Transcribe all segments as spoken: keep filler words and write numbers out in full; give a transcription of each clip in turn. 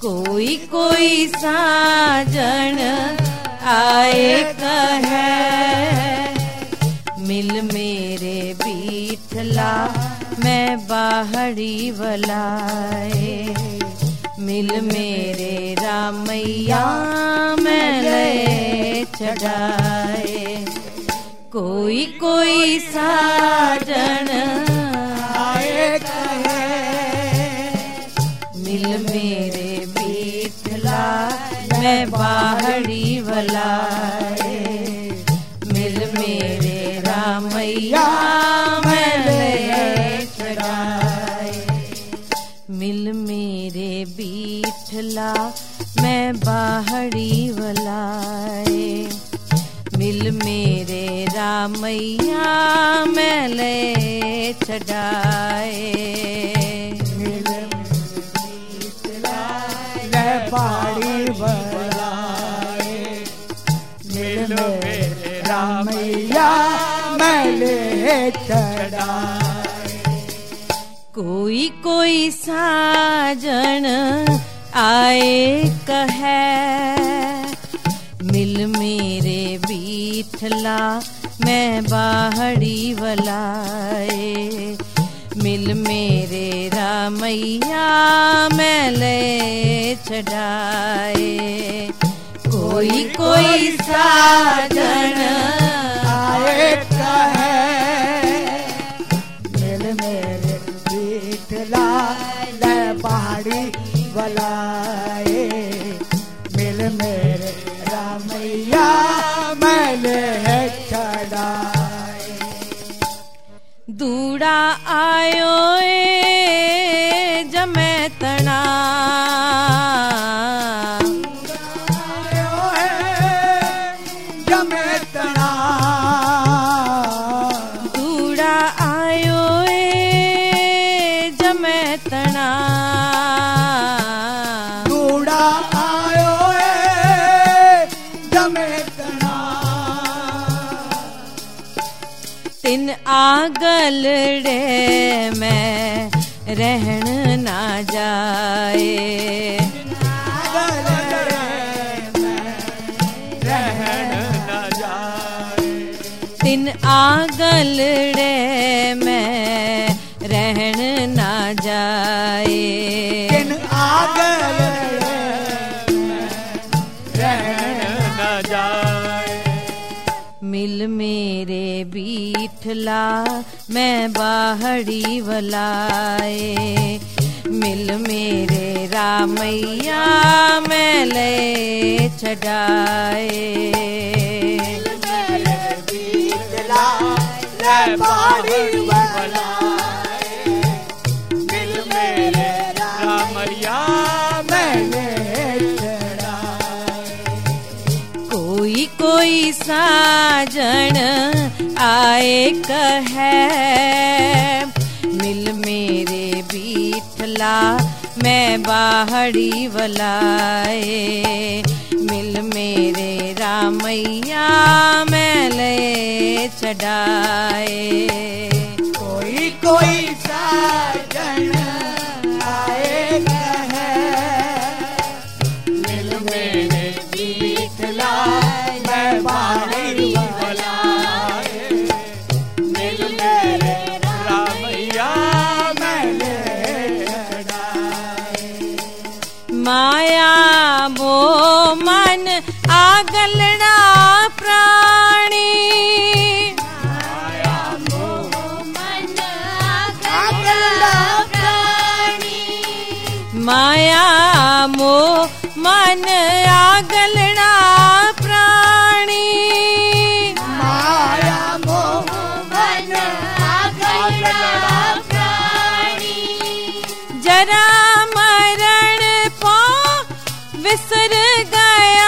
कोई कोई साजन आए कहे मिल मेरे बीठला मैं बाहरी वलाए मिल मेरे रामैया मैं ले चढ़ाए कोई कोई साजन आए कहे मिल मेरे बीठला मैं बाहरी वलाए मिल मेरे रामैया मैं ले चढ़ाए मिल मेरे बीठला मैं बाहरी वलाए मिल मेरे रामैया मैं ले चढ़ाए मिल ले पाड़ी बलाए मिल मेरे रामैया मैं ले चढ़ाए कोई कोई साजन आए कहे मिल मेरे बीठला मैं बाहरी वलाए मिल मेरे रामैया मैं ले चढ़ाए कोई कोई साजन आए कहे मिल मेरे बीठला ले पहाड़ी बलाए मिल मेरे रामैया मैं ले चढ़ाए दूड़ा आयो ए जमै तना आयो है जमे तना दूड़ा आयो ए जमै तना दूड़ा आयो है जमे तना तिन आगलड़े में रहन ना जाए तिन आगलड़े में रहन ना जाए किन आगल रहन न जाए मिल मेरे बीठला मैं बाहरी वलाए मिल मेरे रामैया मैं ले चढ़ाए बीतला ले पाड़ी बलाए मिल मेरे रामैया मैंने चढ़ाए कोई कोई साजन आए कहे मिल मेरे बीठला मैं बाहरी वलाए मिल मेरे रामैया मैं ले चढ़ाए कोई कोई साजन आए कहे मिल मेरे बीतला मैं बाहरी बलाए मिल मेरे रामैया मैंने चढ़ाए माया वो मन आगलड़ा प्राणी माया मन आगलड़ा माया मो मन आगलड़ा प्राणी माया मोह मन आगलड़ा जरा मरण पो विसर गया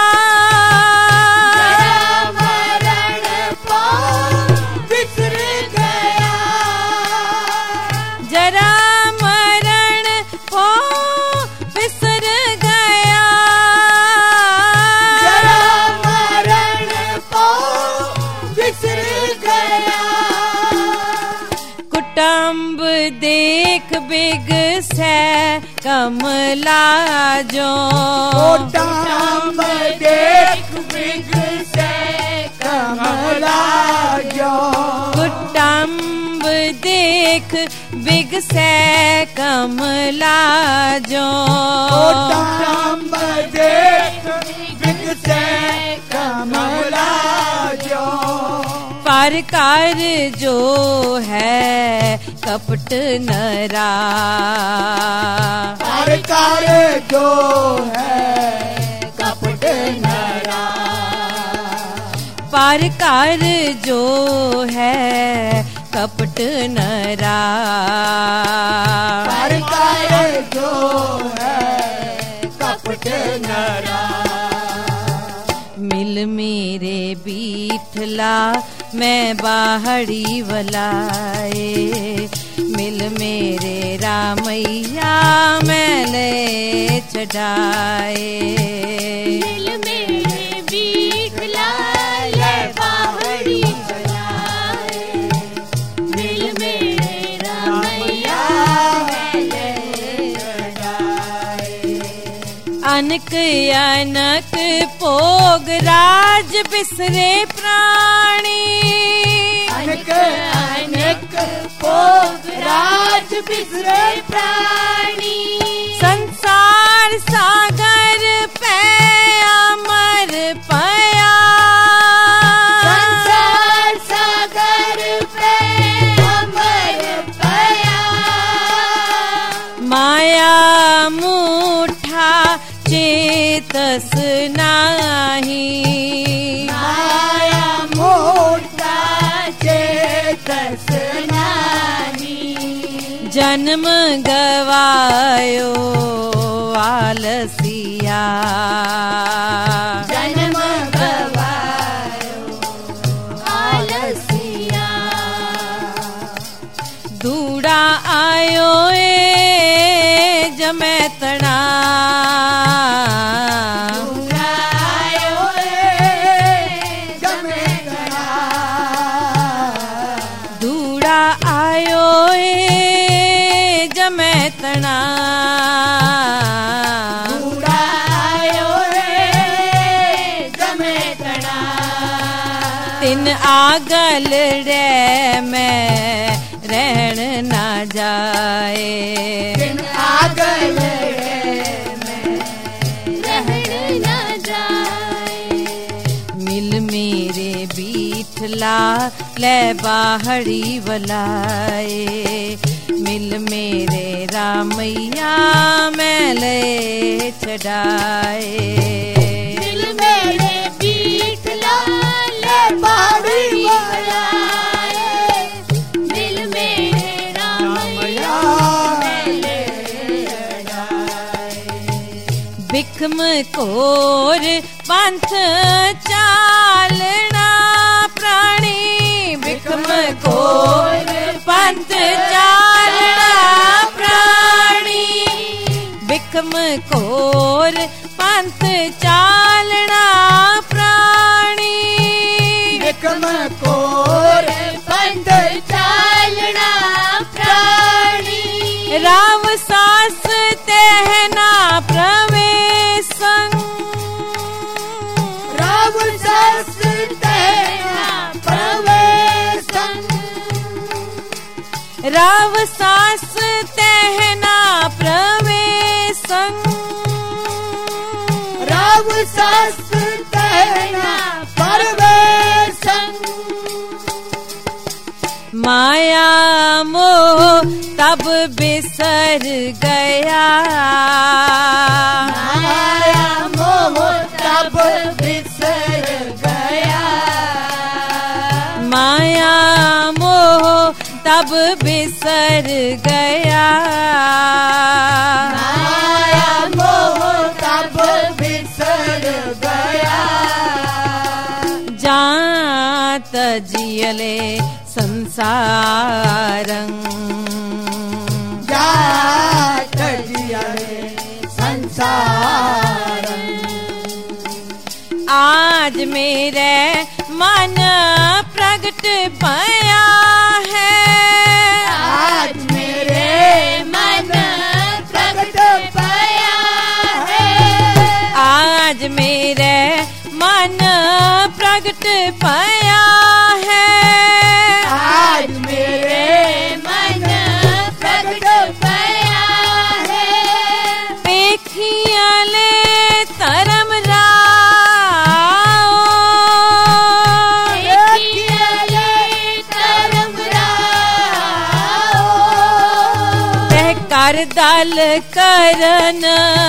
मरण पो बिसर गया जरा मरण पो विसर गया जरा देख बिग से कमला जो कुटुंब देख बिग से कमला जो कुटुंब देख बिग से कमला जो कुटुंब देख बिग से कमला जो परकार जो है कपट नरा परकार जो है कपट नरा परकार जो है कपट नरा परकार जो है कपट नरा मिल मेरे बीठला मैं बाहड़ी वलाए मिल मेरे रामैया मैं ले चढ़ाए मिल मेरे बीठला ले बाहड़ी वलाए मिल मेरे रामैया मैं ले चढ़ाए अनक अनक भोग राज बिसरे प्राणी अनक अनक भोग राज बिसरे प्राणी संसार सागर पे अमर पया संसार सागर पे अमर पया माया मूठा चेतस नाही माया मोटा चेतस नाही जन्म गवायो आलसिया जन्म गवायो आलसिया दूड़ा आयो ए जमै तड़ा आयो रे जमे गड़ा दूड़ा आयो ए जमै तड़ा आयो रे जमे गड़ा तिन आगल रे मैं रहन ना जाए दिन आगल में रहन न जाए मिल मेरे बीठला ले बाहड़ी वलाए मिल मेरे रामैया मैं ले चढ़ाए दिल मेरे बीट लाल बाड़ी बुलाए दिल मेरे रामैया ले चढ़ाए बिखम कोर पंथ चालना प्राणी बिखम कोर पंथ चालना प्राणी बिखम कोर पंथ चालना प्राणी बिकम कोर पंथ चालना प्राणी राव सास तेहना प्रवेशं राव सास तेना प्रवेशं राव सास तेहना प्रवेशं राव सास तेना प्रवेशं माया मोह तब बिसर गया माया मोह तब बिसर गया माया मोह तब बिसर गया माया मोह तब बिसर गया जात जियले संसारं जात जियले संसारं आज मेरे मन प्रगट पया है आज मेरे प्रगट पाया है। आज मेरे मन प्रगट पाया है। पेखिया ले धर्म राओ, पेखिया ले धर्म राओ। तह कर दल करन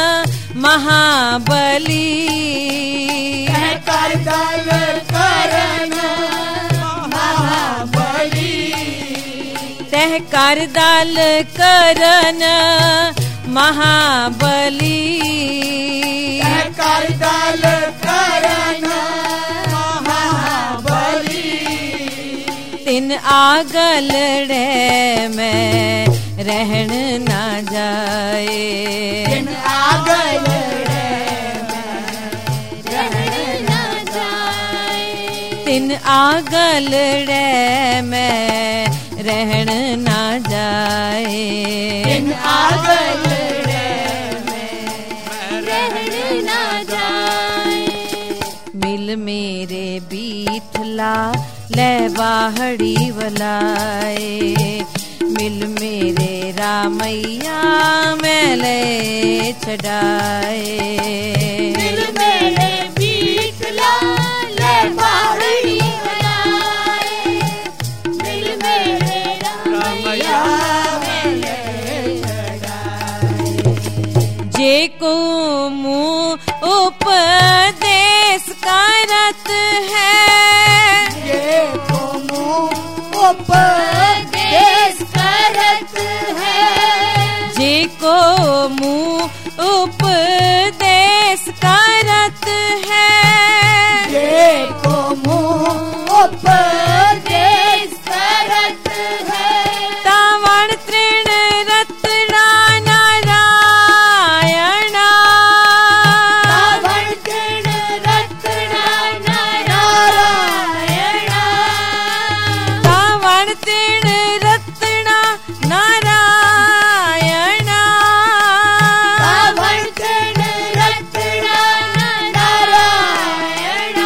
महाबली, तह कर दल करन महाबली। तह कर दल करन महाबली, तह कर दल करन महाबली। तिन आगल रे में रहन ना जाए, तिन आगल रे में रहन ना जाए। तिन आगल रे में रहन ना जाए, तिन आगल रे में रहन ना जाए। मिल मेरे बीठला ले बाहड़ी वलाए, मिल मेरे रामैया मैले छड़ाए। मिल मेरे बीठला ले बाहड़ी वलाए, मिल मेरे रामैया मैले छड़ाए। जे को मुँह उपदेश करत है, ये को मुँह उपदेश करत है। जे को मुँह उपदेश करत है, ये को मुँह उपदेश करत है। तावण तृण रत्ना नारायणा, तावण तृण रत्ना नारायणा। तावण तृण रत्ना नारायणा, तावण तृण रत्ना नारायणा।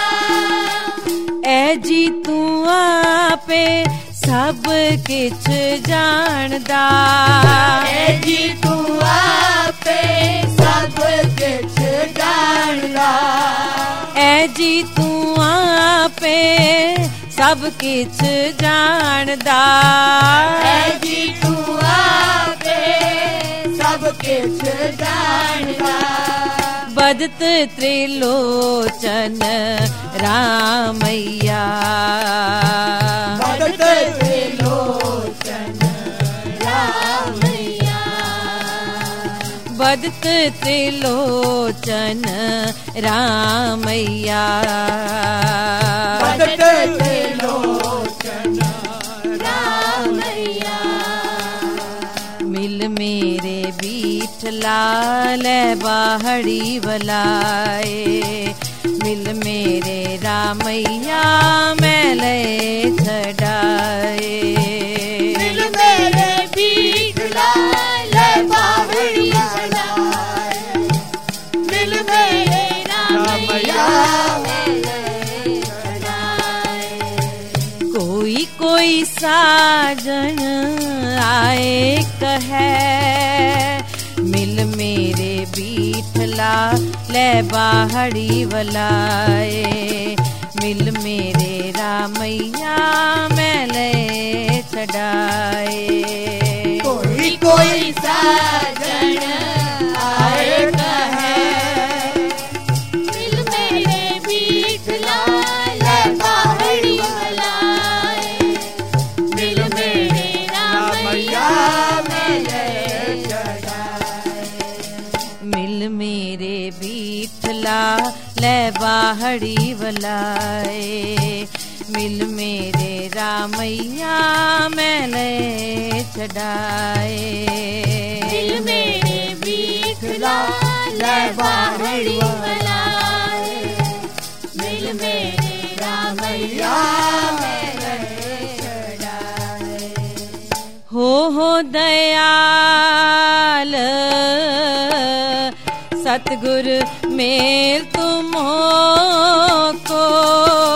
ऐ जी तू आपे सब किछ जानदा, ए जी तू आपे सब किछ जानदा। ऐ जी तू आपे सब किछ जानदा। ए जी तू आपे सब किछ जानदा। बदत त्रिलोचन रामैया, बदत त्रिलोचन रामैया। बदत त्रिलोचन रामैया, बदत त्रिलोचन रामैया। मिल मेरे बीठला ले बाहड़ी वलाए, मिल मेरे रामैया मैले छड़ाए। मिल मेरे बीठला ले बावड़ी वलाए, मिल मेरे रामैया मैले छड़ाए। कोई कोई साजन आए कहे, मिल मेरे बीठला ले बाहड़ी वलाए, मिल मेरे रामैया मैले छड़ाए। कोई कोई साजन आए कहे, मिल मेरे बीठला ले बावड़ी वलाए, मिल मेरे रामैया मैले छड़ाए। मिल मेरे बीठला ले बाहड़ी वलाए, मिल मेरे रामैया मैले छड़ाए। मिल मेरे बीठला ले बावड़ी वलाए, मिल मेरे रामैया मैले छड़ाए। हो हो दयाल सतगुर मेल तुमको,